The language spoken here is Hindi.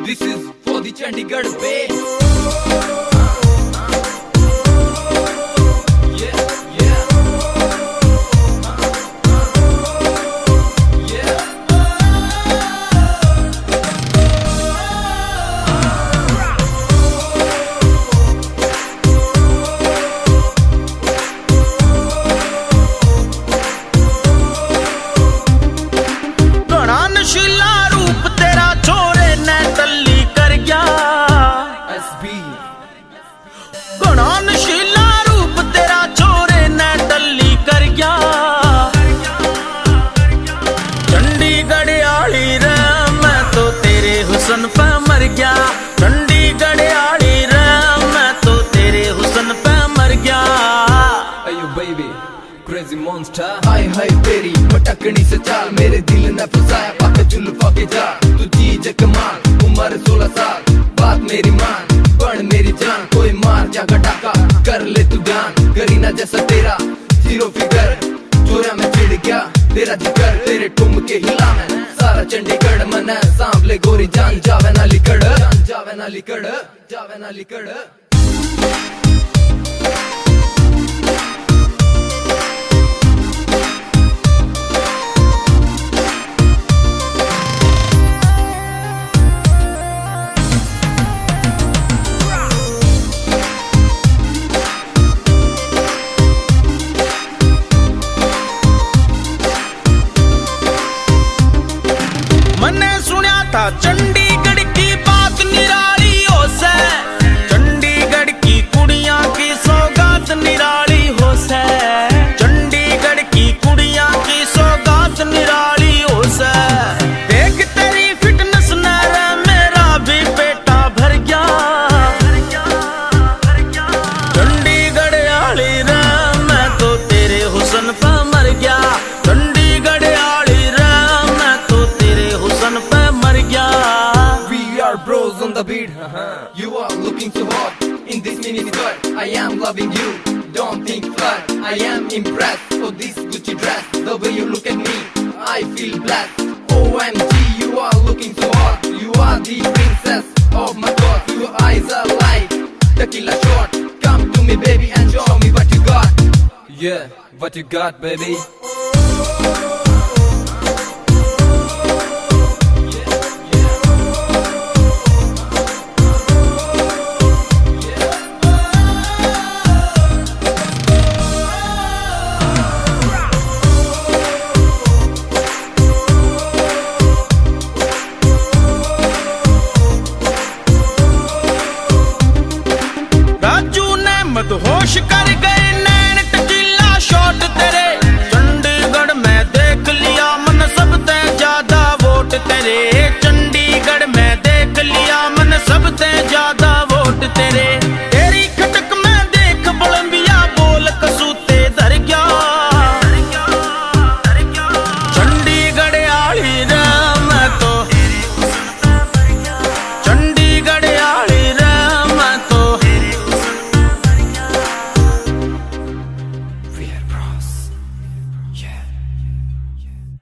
This is for the Chandigarh Bay. हुसन पे मर गया चंडीगढ़ आली रे, मैं तो तेरे हुसन पे मर गया। Ayo baby, crazy monster। हाय हाय तेरी मटकनी से चाल मेरे दिल ने फसाया पाके जुल्फा के जाल। तू चीज कमाल उम्र 16 साल, बात मेरी मान बन मेरी जान। कोई मार जागा डाका कर ले तू गान, करीना जैसा तेरा जीरो फिगर चोरा में चिढ़ गया तेरा जिगर। तेरे ठुमके हिला मैं सारा चंडीगढ़ मना सांभले गोरी जान जावे ना लिकड़, जावे ना लिकड़, जावे ना लिकड़। चंडीगढ़ की बात निराली हो से, चंडीगढ़ की कुड़ियां की सौगात निराली हो से, चंडीगढ़ की कुड़ियां की सौगात निराली हो से। देख तेरी फिटनेस न रे मेरा भी पेटा भर गया, चंडीगढ़ आली रे मैं तो तेरे हुसन पे मर गया, चंडीगढ़ आली रे मैं तो तेरे हुसन पे मर गया। Bros on the beat, you are looking so hot in this mini skirt. I am loving you, don't think flirt. I am impressed for this Gucci dress. The way you look at me, I feel blessed. OMG, you are looking so hot. You are the princess of my thoughts. Your eyes are like tequila shot. Come to me, baby, and show me what you got. Yeah, what you got, baby. होश कर गए नैन टकीला शॉट तेरे, चंडीगढ़ में देख लिया मन सबसे ज्यादा वोट तेरे, चंडीगढ़ में देख लिया मन सबसे ज्यादा वोट तेरे।